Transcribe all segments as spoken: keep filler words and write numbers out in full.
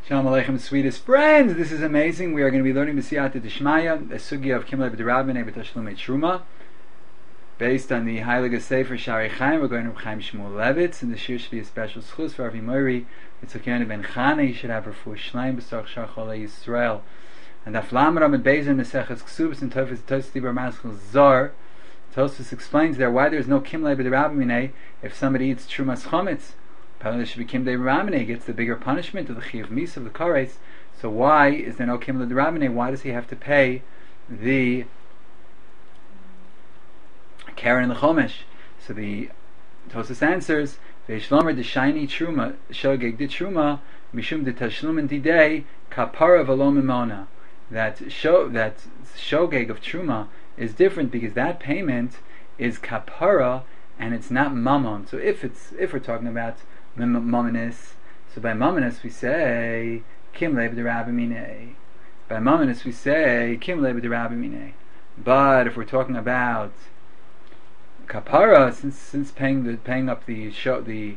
Shalom Aleichem, sweetest friends. This is amazing. We are going to be learning B'siyata D'Shmaya, the sugya of Kimlei B'Derabbanei B'Tashlumei Truma, based on the Heilige Sefer Shari Chaim. We're going to Chaim Shmuel Levitz, and the shir should be a special schus for Avi Mori. It's Okeana Ben Chana. You should have her for Shleim B'Sach Shar Cholei Yisrael. And Aflam Ramad Beizim Neseches Ksubas and Tofes Tosfos Dibur Maschil Zar. Tosfos explains there why there is no Kimlei B'Derabbanei if somebody eats Trumas Chometz. Apparently there should be Kimlei B'Derabbanei, gets the bigger punishment of the Chiyav Mis of the Kares. So why is there no Kimlei B'Derabbanei? Why does he have to pay the Karen and the Chomesh? So the Tosfos answers, Ve'ishlomer d'shayni truma shogeg de truma mishum de tashlum and didei kapara v'lo mimona. That show that shogeg of truma is different because that payment is kapara and it's not mammon. So if it's if we're talking about mammonis, so by mammonis we say kimlei b'derabbanei. By mammonis we say kimlei b'derabbanei. But if we're talking about kapara, since since paying the paying up the show the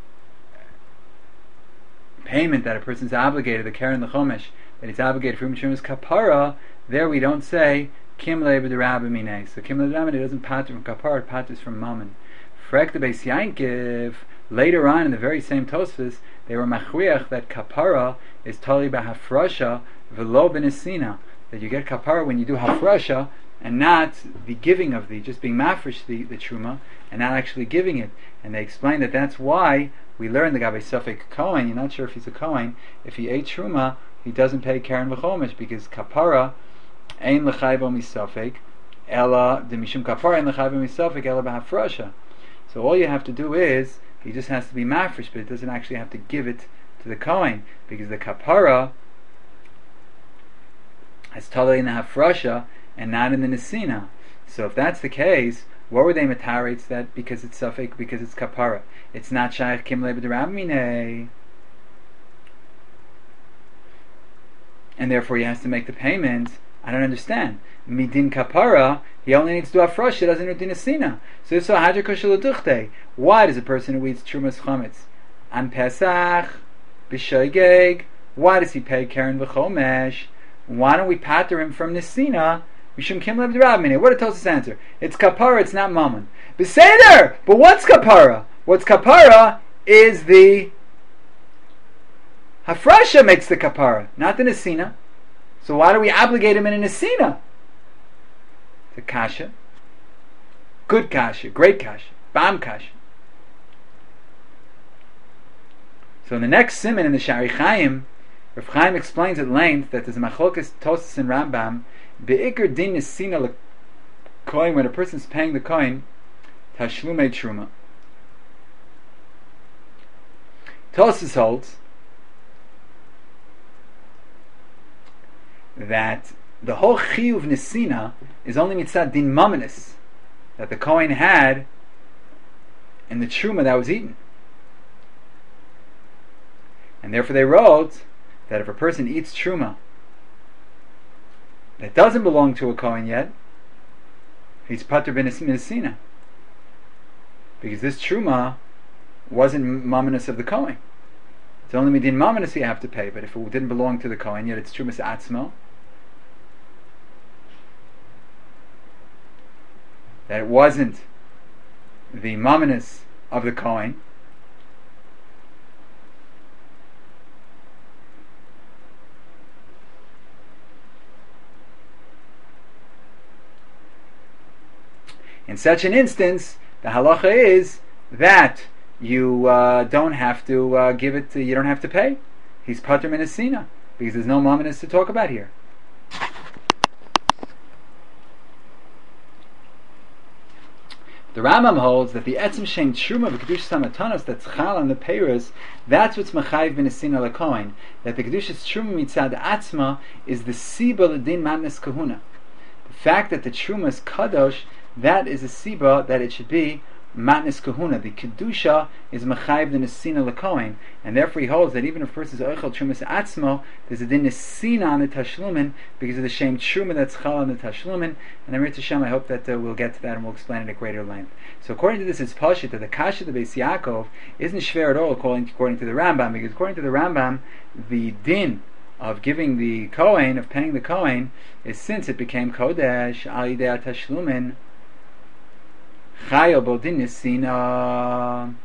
payment that a person's obligated, the keren the chomesh that he's obligated for him is kapara, there we don't say kimlei b'derabbanei. So kimlei b'derabbanei doesn't pater from kapara, it paters from mammon. Frek the Beis Yankiv, later on in the very same Tosfos, they were machriach that kapara is tali b'hafrasha v'lo b'nesina, that you get kapara when you do hafrasha and not the giving of the, just being mafresh the, the truma and not actually giving it. And they explain that that's why we learn the Gabe Safek Kohen, you're not sure if he's a Kohen, if he ate truma, he doesn't pay karen v'chomesh because kapara ein l'chayvo misafek ela de mishum kapara ein l'chayvo misafek ela b'hafrasha. So all you have to do is, he just has to be mafresh, but it doesn't actually have to give it to the Kohen, because the kapara is totally in the hafrasha and not in the nesina. So if that's the case, what were they mataritz that because it's suffik, because it's kapara? It's not shaykh kimlei b'derabbanei, and therefore he has to make the payment. I don't understand. Midin kapara, he only needs to do hafrasha, he doesn't do nesina. So if so, hadra kosher l'duchte. Why does a person who eats trumas chametz on Pesach b'shoigeg? Why does he pay karen v'chomesh? Why don't we pater him from nesina? Mishum kimlei b'derabbanei. What a Tosfos answer. It's kapara, it's not mammon. Beseder! But what's kapara? What's kapara is the hafrasha makes the kapara, not the nesina. So why do we obligate him in a nesina? The kasha. Good kasha, great kasha, bam kasha. So in the next siman in the Shari Chaim, Rav Chaim explains at length that there's a machlokes Tosfos and Rambam, be'ikar din nesina l'kohen, when a person's paying the kohen, tashlumei truma. Tosfos holds that the whole chiyuv nesina is only mitzad din mamanis that the Kohen had in the truma that was eaten, and therefore they wrote that if a person eats truma that doesn't belong to a Kohen yet, he's pater b'nesina, because this truma wasn't mamanis of the Kohen. It's only midin mamanis you have to pay, but if it didn't belong to the Kohen yet, it's trumas atzmo, that it wasn't the mamanis of the Kohen, in such an instance, the halacha is that you uh, don't have to uh, give it to, you don't have to pay. He's pater min nesina, because there's no mamanis to talk about here. The Rambam holds that the etzem shem truma v'kedushas hamatanos that's chal on the peiros, that's what's machayiv b'nesina l'kohen. That the kedushas truma mitzad atzma is the siba l'din madness kahuna. The fact that the truma is kadosh, that is a siba that it should be matnis kahuna. The kedusha is mechayiv the nesina lekohen, and therefore he holds that even if a person is oichel trumas atzmo, there's a din nesina on the tashlumin because of the shame truma that's chal on the tashlumin. And Amir Hashem, I hope that uh, we'll get to that and we'll explain it at greater length. So according to this, it's pashut that the kasha of the Beis Yaakov isn't shver at all according to, according to the Rambam, because according to the Rambam, the din of giving the kohen, of paying the kohen, is since it became kodesh al yidei tashlumin chayo bodin nisina,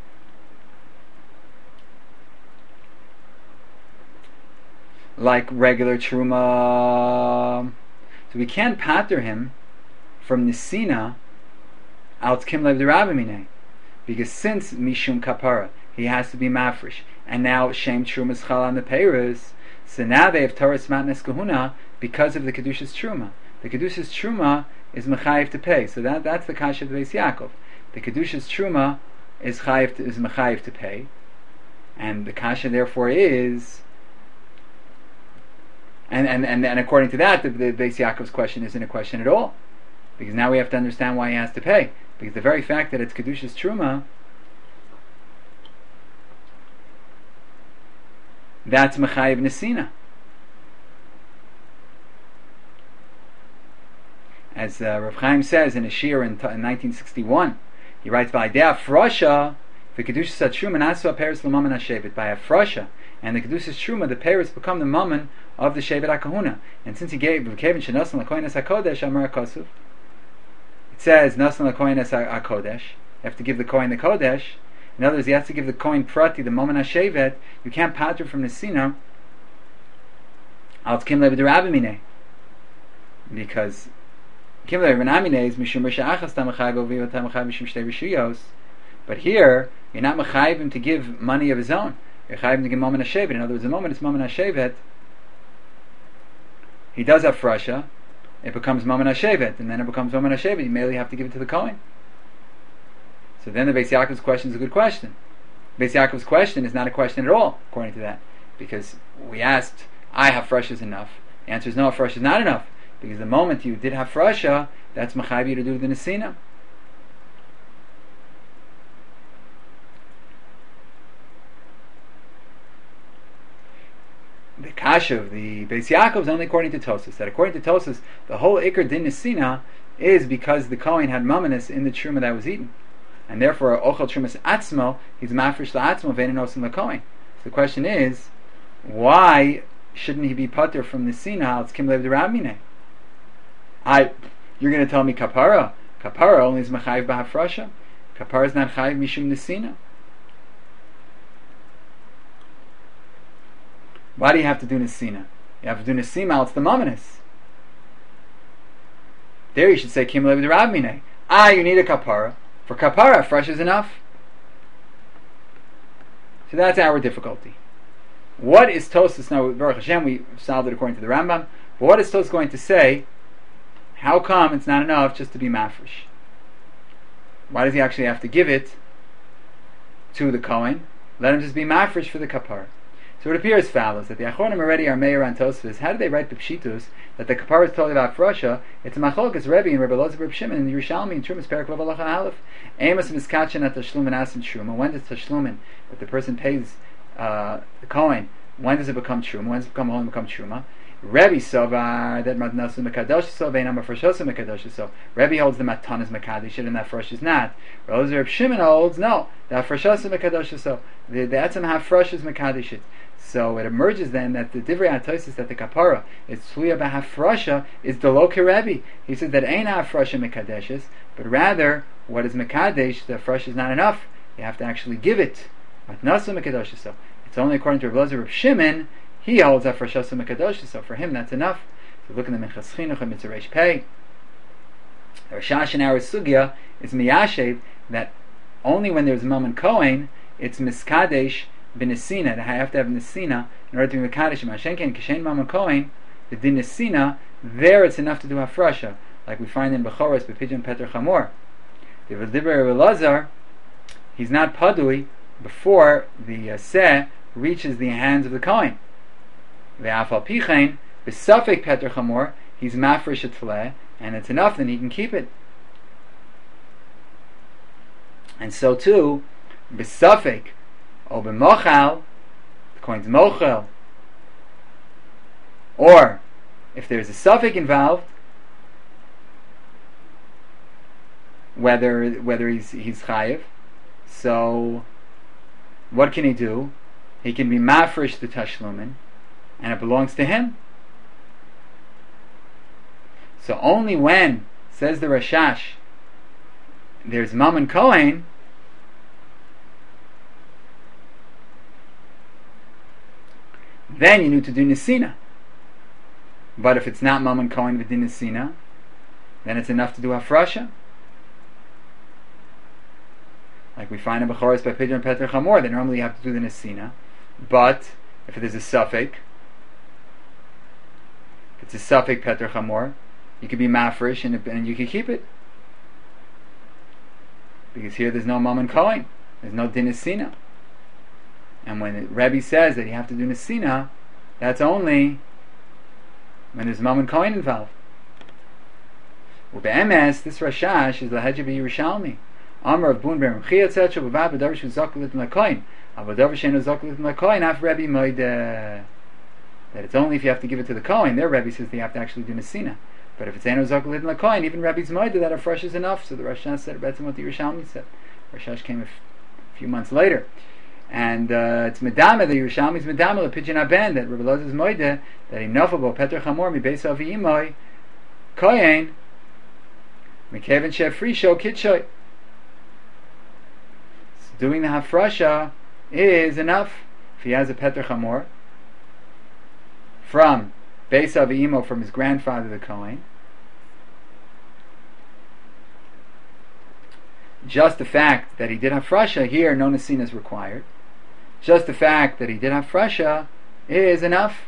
like regular truma. So we can't pater him from nisina al tkim lev derabimine, because since mishum kapara he has to be mafresh, and now shem truma is chal on the peiros. So now they have Torah's matnes kahuna because of the kedushas truma. The kedushas truma is mechayiv to pay. So that that's the kasha of the Beis Yaakov. The kedushas truma is chayiv to, is mechayiv to pay, and the kasha therefore is. And and, and, and according to that, the, the Beis Yaakov's question isn't a question at all, because now we have to understand why he has to pay. Because the very fact that it's kedushas truma, that's mechayiv nesina. As uh, Rav Chaim says in a shir in, in nineteen sixty-one, he writes, "By dei afrasha, the kedushas truma nasu aperes l'mamen hashevet." By afrasha and the kedushas truma, the peres become the mammon of the shevet hakahuna. And since he gave v'kevin shenasan lakohenes hakodesh amar kasuv, it says nasan lakohenes hakodesh. You have to give the kohen the kodesh. In other words, you have to give the kohen prati, the mammon hashevet. You can't pater from the sina al tkim lev derabimine, because kim lev derabimine is mishum b'sha'achas tamachayiv oviv tamachayiv mishum shtei rishuyos. But here you're not mechayiv him to give money of his own. You're mechayiv him to give mammon hashevet. In other words, the moment it's mammon hashevet, he does have frasha, it becomes mammon hashevet, and then it becomes mammon hashevet. You merely have to give it to the kohen. So then the Beis Yaakov's question is a good question. Beis Yaakov's question is not a question at all, according to that, because we asked, I have frasha enough. The answer is no, frasha is not enough, because the moment you did have frasha, that's mechayiv you to do the nesina. The kasha of the Beis Yaakov is only according to Tosas. That according to Tosas, the whole ikar din nesina is because the kohen had mamanis in the truma that was eaten, and therefore ochel trumas atzmo, he's mafresh la'atzmo ve'enosim lekohen. So the question is, why shouldn't he be pater from nesina al tzkim lev derabimine? I, you're going to tell me kapara? Kapara only is mechayiv b'hafrasha. Kapara is not chayiv mishum nesina. Why do you have to do nesina? You have to do nesima, it's the mamanis. There you should say kim lev derabimine. Ah, you need a kapara. For kapara, fresh is enough. So that's our difficulty. What is Tosas now? Baruch Hashem, we solved it according to the Rambam. But what is Tosas going to say? How come it's not enough just to be mafresh? Why does he actually have to give it to the kohen? Let him just be mafresh for the kapara. So it appears as follows, that the Achronim already are meir on Tosfos. How do they write the Pshitus that the kapara is totally about frasha? It's a machlokes Rebbe and Rebbe Elazar Reb Shimon in the Yerushalmi in Trumas Perak Lav Halacha Aleph. Amos miskatchen at tashlumin asin truma. When does tashlumin, that the person pays uh, the kohen, when does it become truma? When does it become holy and become truma? Rebbe Sovar that matnasu mekadosh so veinam frashosu mekadosh so. Rebbe holds the matan is mekadosh and that fresh is not. Elazar Reb Shimon holds no, that frashosu mekadosh so. The the etzem have fresh is mekadosh. So it emerges then that the divrei atosis that the kapara is tzuya b'hafrasha is the lo Rebbe. He says that ain't hafrasha mekadeshes, but rather what is mekadesh, the fresh is not enough. You have to actually give it. Matnasu mekadosh. So it's only according to Rebbe Elazar Reb Shimon. He holds hafrasha mekadosh. So for him that's enough. So look in the Minchas Chinuch and Mitzvah Reish Pei. The Rashash in our sugya is miyashev that only when there's mammon kohen it's miskadesh b'nesina, that I have to have nesina in order to be mekadesh. Mashenken kishen mammon kohen, the din nesina, there it's enough to do hafrasha, like we find in Bechoros b'pidyon Peter Chamor. The V'diber Elazar, he's not padui before the uh, seh reaches the hands of the kohen. Ve'afal pichein b'safek Peter Chamor, he's mafresh etleh, and it's enough, then he can keep it. And so too, b'safek or b'mochal, the coin's mochel, or if there's a suffix involved, whether whether he's he's chayiv, so what can he do? He can be mafresh the tashlumin, and it belongs to him. So only when, says the Rashash, there's Mammon Kohen, then you need to do Nesina. But if it's not Mammon Kohen with Nesina, then it's enough to do Hafrasha. Like we find in Bechoros by Pidyon Peter Chamor, that normally you have to do the Nesina. But if there's a suffix, if it's a suffix Peter Chamor, you could be mafresh and, and you could keep it. Because here there's no Mammon Kohen, there's no din Nesina. And when it, Rebbe says that you have to do Nesina, that's only when there's Mammon Kohen involved. Well, be'emes, this Rashash is Lahedja b'Yerushalmi. Amar of Bun Berem Chi et cetera. B'vad b'davar shu zakulit l'kohen. But b'davar she'enu zakulit l'kohen, af Rebbe moide. That it's only if you have to give it to the Kohen. There Rebbe says that you have to actually do Nesina. But if it's enu zakulit l'kohen, even Rebbe's moide that Hafresh is enough. So the Rashash said that's what the Yerushalmi said. Rashash came a f- few months later. And uh, it's Medama, the Yerushalmi's Medama, the Pidyon Aben, that Rebbe Loz's moide, that Inofabo, Peter Chamor, mi Beis Avi Imoy, Kohen, Mekevin Shef Frisho, Kitshoy. Doing the Hafrasha is enough if he has a Peter Chamor from Beis Avi Imo, from his grandfather the Kohen. Just the fact that he did Hafrasha here, no Nesina is required. Just the fact that he did Hafrasha is enough.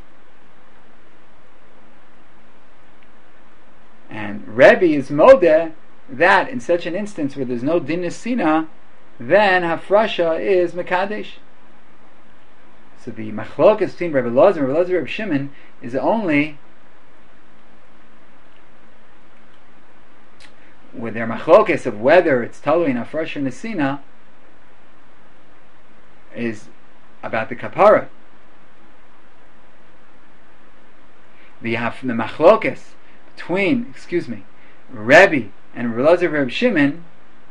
And Rebbe is Modeh that in such an instance where there's no Din Nesina, then Hafrasha is Mekadesh. So the Machlokas between Rebbe Loz and Rebbe Loz and Rebbe Shimon is only with their Machlokas of whether it's Talui in Hafrasha or Nesina is about the Kapara. The, the Machlokas between, excuse me, Rebbe and Rebbe Loz and Rebbe Shimon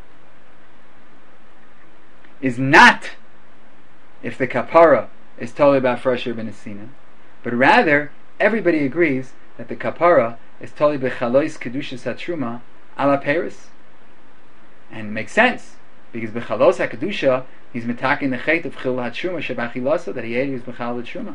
is not if the kapara is totally about fresh or benesina, but rather everybody agrees that the kapara is totally bechalois kedushas hatruma ala peris, and it makes sense because bechalos hakadusha he's metaking the chait of chil hatruma shebachilasa that he ate, he was bechal hatruma.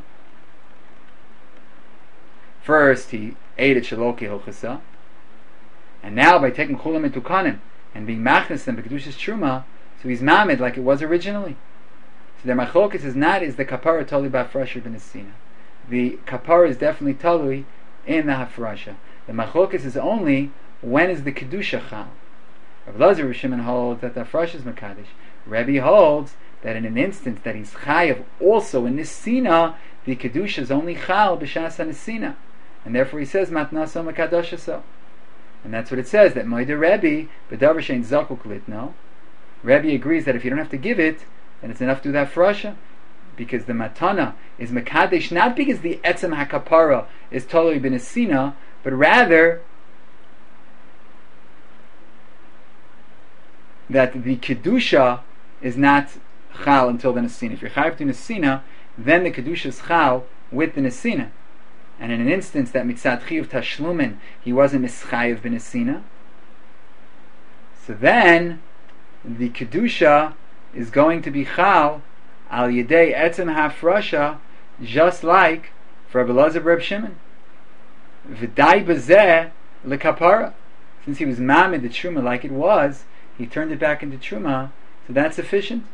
First he ate it shaloki hochasa, and now by taking chulam into kanim and being machnas them bekedushas truma, so he's mamid like it was originally. So their machlokas is not is the kapara totally by hafrasha b'nesina. The kapara is definitely totally in the hafrasha. The machlokas is only when is the kedusha chal. Rav Lazar Rav Shimon holds that the hafrasha is makadesh. Rebbe holds that in an instance that he's chayav also in nesina, the kedusha is only chal b'shas nesina, and therefore he says matnaso makadoshaso. And that's what it says, that moide Rebbe b'davar shein zakuk litno. Rebbe agrees that if you don't have to give it, then it's enough to do that frasha, because the matana is mekadesh not because the etzem hakapara is totally b'nesina, but rather that the kedusha is not chal until the nesina. If you're chayav to nesina, then the kedusha is chal with the nesina. And in an instance that mitzad chiyuv tashlumin he wasn't mischayev b'nesina, so then the kedusha is going to be chal al yedei etzem hafrasha, just like for Rebbe Elazar Reb Shimon. V'dai bazeh lekapara. Since he was mamid the truma like it was, he turned it back into truma, so that's sufficient.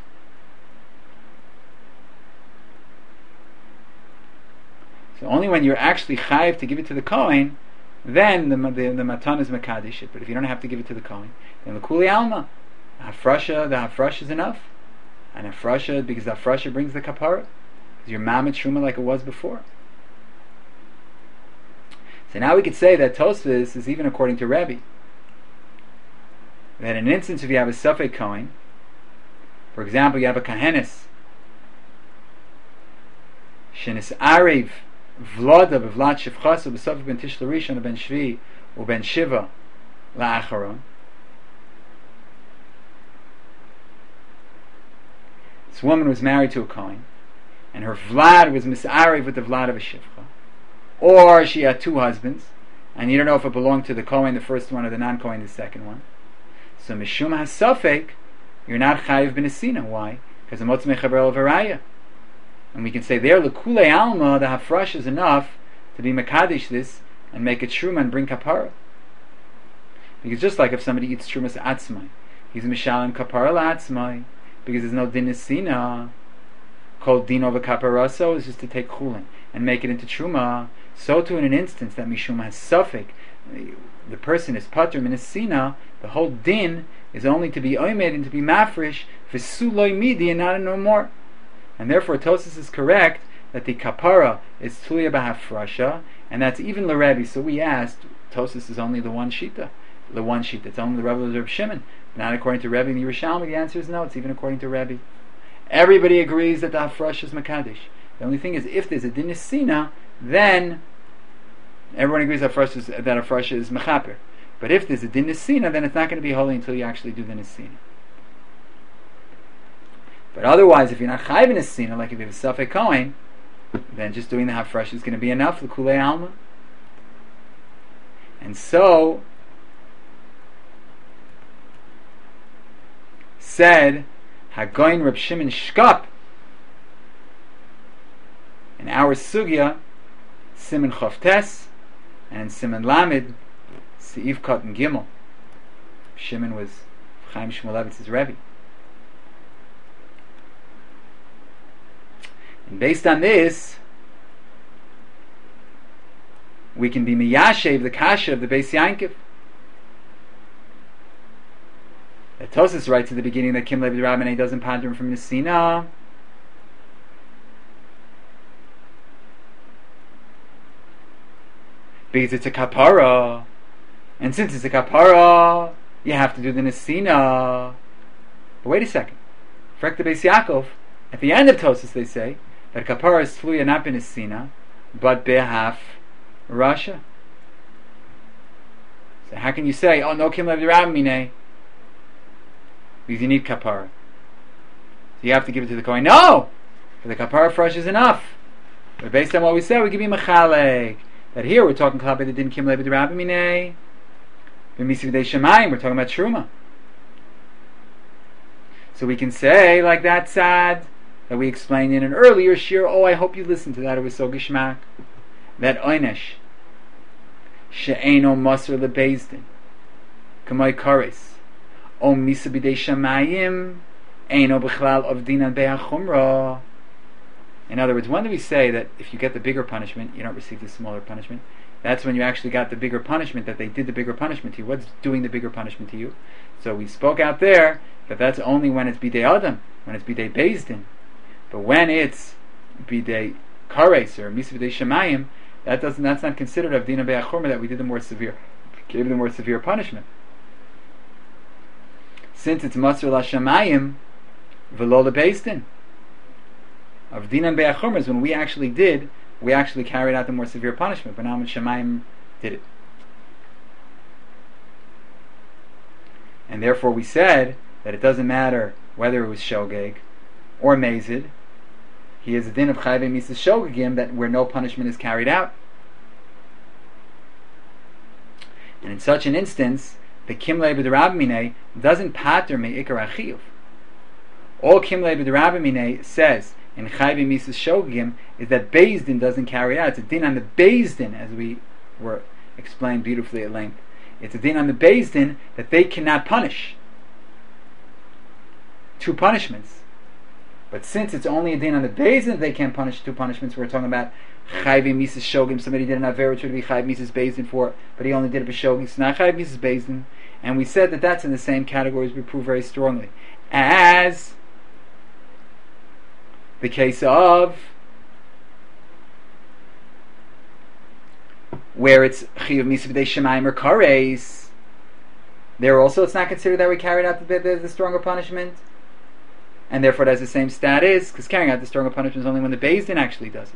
So only when you're actually chayiv to give it to the Kohen, then the the, the matan is mekadesh it. But if you don't have to give it to the Kohen, then the kuli alma, hafrasha, the hafrasha is enough, and hafrasha because the hafrasha brings the kapara, because you're mamid truma like it was before. So now we could say that Tosfos is even according to Rebbe, that in an instance if you have a Safek Kohen, For example, you have a kahenis. Shenis arev vlada bevlat shivchasu b'sofik ben tish l'rishon ben shvi uben shiva la'acharon. This woman was married to a Kohen, and her vlad was misarev with the vlad of a shivcha. Or she had two husbands, and you don't know if it belonged to the Kohen, the first one, or the non-Kohen, the second one. So mishum hasafek, you're not chayiv b'nesina. Why? Because the motzmei chaber v'raya. And we can say there, l'kulei alma, the hafrash is enough to be mekadesh this and make it truma and bring kapara. Because just like if somebody eats trumas atzmai, he's mishalim kapara la'atzmai, because there's no din nesina. Called dino v'kaparaso is just to take chulin and make it into truma. So too in an instance that mishum has suffik, the person is patur min nesina, the whole din is only to be oimed and to be mafresh v'suloi midi and not no more. And therefore Tosas is correct that the kapara is tulia b'hafrasha, and that's even l'Rebbe. So we asked, Tosas is only the one shita, the one shita. It's only the Rebbe of Reb Shimon, not according to Rebbe and the Yerushalmi. The answer is no. It's even according to Rebbe. Everybody agrees that the hafrasha is makadesh. The only thing is, if there's a din nesina, then everyone agrees that hafrasha is, that hafrasha is mechaper. But if there's a din nesina, then it's not going to be holy until you actually do the nesina. But otherwise, if you're not chayiv in nesina, like if you have a safek kohen, then just doing the hafrasha is going to be enough. L'kulei alma. And so said Hagoyin Reb Shimon Shkop in our sugya Siman Chavtes and in Siman Lamed Seif Kot and Gimel. Shimon was Chaim Shmulevitz's Rebbe. And based on this, we can be miyashev the kasha of the Beis Yankiv. That Tosas writes at the beginning that Kim Levi Rabbanei doesn't ponder him from Nesina. Because it's a kapara. And since it's a kapara, you have to do the Nesina. But wait a second. Frek the Beis Yaakov, at the end of Tosas they say that kapara is fluya not be Nesina, but behaf Rasha. So how can you say, oh no Kim Levi Rabbanei? Because you need kapara. So you have to give it to the Kohen. No! For the kapara fresh is enough. But based on what we said, we give you mechalek. That here we're talking about the din kim levi d'Rabbi minei. B'misi v'dei shemayim, we're talking about truma. So we can say, like that sad, that we explained in an earlier shir, oh I hope you listened to that, it was so gishmak. That oynesh, she'eino maser lebezdin, k'may kares, O misa b'dei shamayim eino b'chlal of dinan be'achumra. In other words, when do we say that if you get the bigger punishment, you don't receive the smaller punishment? That's when you actually got the bigger punishment, that they did the bigger punishment to you. What's doing the bigger punishment to you? So we spoke out there that that's only when it's b'dei adam, when it's b'dei bezdin. But when it's b'dei kares or misa b'dei shamayim, that doesn't. That's not considered of dinan be'achumra, that we did the more severe, gave the more severe punishment. Since it's Masr LaShamayim, V'lo LeBeisdin. Of Dinan Be'achumra is when we actually did, we actually carried out the more severe punishment, but now when Shamayim did it. And therefore we said that it doesn't matter whether it was Shogeg or Mazid, he is a din of Chayve Mises Shogegim, that where no punishment is carried out. And in such an instance, the Kim Levi d'Rabbi minei doesn't pater me ikar achiyuv. All Kim Levi d'Rabbi minei says in Chayve Mises Shogegim is that Bezdin doesn't carry out. It's a din on the Bezdin, as we were explained beautifully at length. It's a din on the Bezdin that they cannot punish. Two punishments. But since it's only a din on the Bezdin, they can't punish two punishments. We're talking about Chayve Mises Shogegim. Somebody did an Avera to be Chayve Mises Bezdin for, but he only did it for Shogegim. It's not Chayve Mises Bezdin. And we said that that's in the same category as we prove very strongly as the case of where it's Chiyuv Misa B'dei Shemayim or Kares. There also it's not considered that we carried out the, the, the stronger punishment. and therefore it has the same status, because carrying out the stronger punishment is only when the Beis Din actually does it.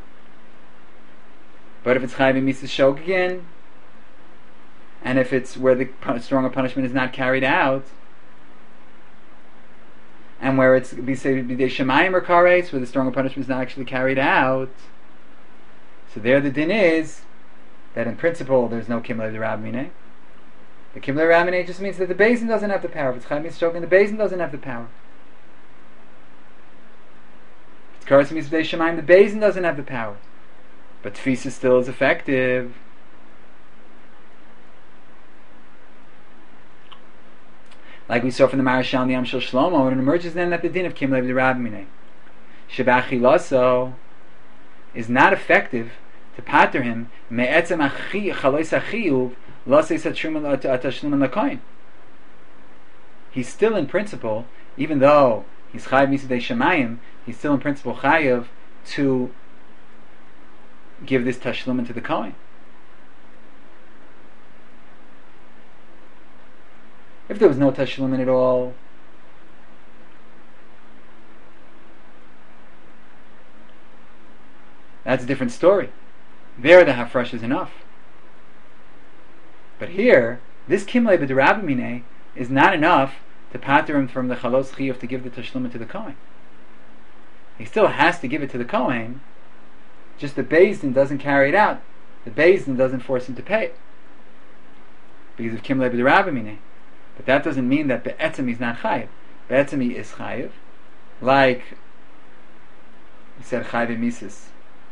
But if it's Chayiv Mises Shogegin, and if it's where the stronger punishment is not carried out, and where it's B'dei Shemayim or Kares, where the stronger punishment is not actually carried out, so there the din is that in principle there's no Kimlei D'Rabbi. The Kimlei D'Rabbi just means that the Beis Din doesn't have the power. If it's Chayiv Mises Shogegin, the Beis Din doesn't have the power. If it's Kares Mises B'dei Shemayim, the Beis Din doesn't have the power. But Tfisa still is effective. Like we saw from the Marashal and the Amshel Shlomo, and it emerges then that the din of Kimlei D'Rabbi Shebachilaso is not effective to pater him me'etzem chalois achiyuv laseis atashlumin lakoin. He's still in principle, even though he's chayiv misidei shemayim, he's still in principle chayiv to give this tashlumin to the kohen. If there was no tashlumin at all, that's a different story. There the hafresh is enough. But here, this Kimlei B'D'Rabbi is not enough to pater him from the chalos chiyuv to give the tashlumin to the kohen. He still has to give it to the kohen, just the Beis Din doesn't carry it out. The Beis Din doesn't force him to pay it because of Kimlei B'D'Rabbi. But that doesn't mean that Be'etzem he's not chayiv. Be'etzem he is chayiv. Like we said, chayiv mises.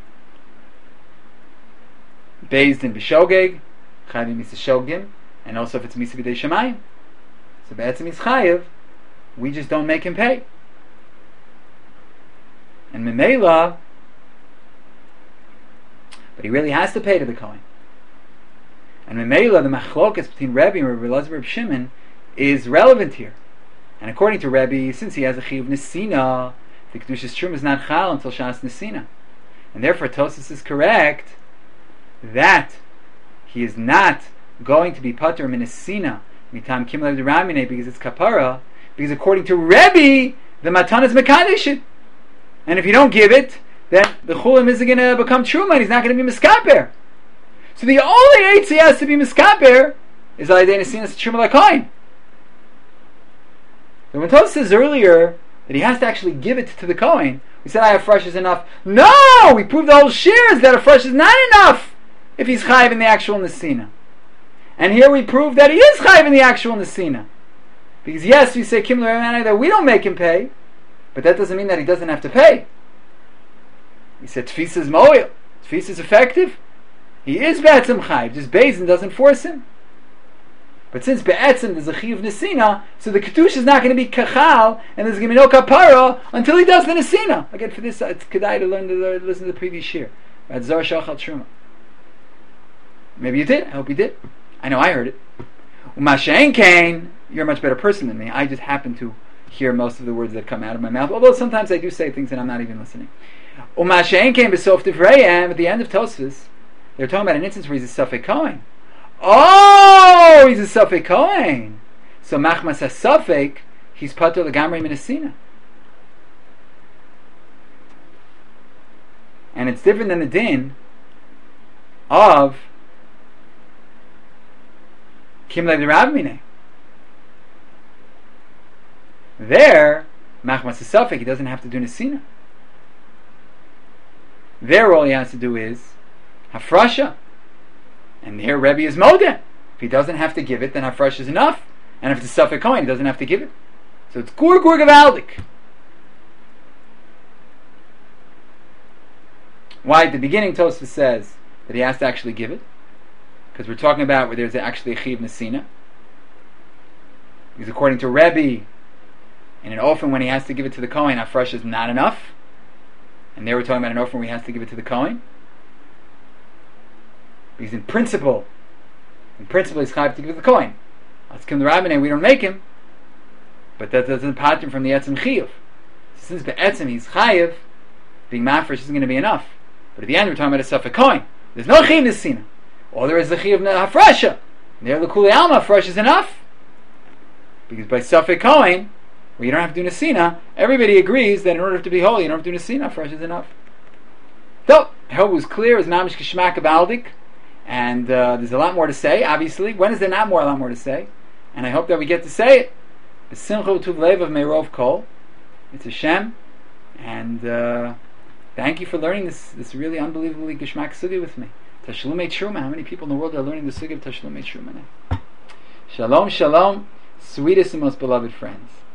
Beis Din b'shogeg, chayiv mises shogim, and also if it's mises b'dei shemayim. So Be'etzem he's chayiv, we just don't make him pay. And Memela, but he really has to pay to the Kohen. And Memela, the machlokas between Rebbe and Rebbe Elazar and Rebbe Shimon is relevant here. And according to Rebbe, since he has a chiyuv nesina, the kedushas truma is not chal until shas nesina, and therefore Tosas is correct that he is not going to be pater min nesina mitam kimlei D'Rabbi because it's kapara, because according to Rebbe, the matan is mekadesh, and if you don't give it, then the chulim isn't going to become truma, and he's not going to be miskaper. So the only eitz he has to be miskaper is alidei nesina truma lakoin. So when Tosas says earlier that he has to actually give it to the Kohen, we said I have fresh is enough. No! We proved the whole shears that a fresh is not enough if he's chayiv in the actual nesina. And here we prove that he is chayiv in the actual nesina. Because yes, we say Kim L'Rabbi that we don't make him pay, but that doesn't mean that he doesn't have to pay. We said Tfisa is mo'il. Tfisa is effective. He is Be'etzem chayiv. Just Beis Din doesn't force him. But since Be'etzem there's a chiyuv nesina, so the kedush is not going to be kachal, and there's going to be no kapara until he does the nesina. Again, for this, it's kedai to learn to listen to the previous year. About Zar Shachal Truma. Maybe you did. I hope you did. I know I heard it. Umashein Kain, you're a much better person than me. I just happen to hear most of the words that come out of my mouth. Although sometimes I do say things and I'm not even listening. Umashein Kain b'sof divrayim, at the end of Tosfos, they're talking about an instance where he's a Safek Kohen. Oh, he's a Safek Kohen. So Machmas HaSafek, he's Pater L'Gamrei Min Nesina. And it's different than the din of Kimlei D'Rabbi. There, Machmas HaSafek, he doesn't have to do Nesina. There all he has to do is Hafrasha. And here Rebbe is Modeh. If he doesn't have to give it, then Hafresh is enough. And if it's a Safek Kohen, he doesn't have to give it. So it's Gur Gur Gavaldik. Why at the beginning Tosfos says that he has to actually give it? Because we're talking about where there's actually a Chiv Nesina. Because according to Rebbe, in an Ofen when he has to give it to the Kohen, Hafresh is not enough. And there we're talking about an Ofen where he has to give it to the Kohen. Because in principle, in principle he's chayav to give the coin. Let's Kim L'Rabbi, we don't make him, but that doesn't part him from the etzem chiyuv. Since be'etzem he's chayav, being mafresh isn't going to be enough. But at the end we're talking about a safek coin. There's no chiyuv nesina. All there is the chiyuv hafresha. There the kuli alma fresh is enough. Because by safek coin, where you don't have to do Nesina, everybody agrees that in order to be holy, you don't have to do Nesina, fresh is enough. So, I hope it was clear. It was Mamish Kishmak Abaldik. And uh, there's a lot more to say, obviously. When is there not more, a lot more to say? And I hope that we get to say it. B'simcha u'tuv lev of Meirov Kol. It's a Shem. And uh, thank you for learning this this really unbelievably Geshmak Sugi with me. Tashlumei Truma. How many people in the world are learning the Sugi of Tashlumei Truma now? Shalom, shalom, sweetest and most beloved friends.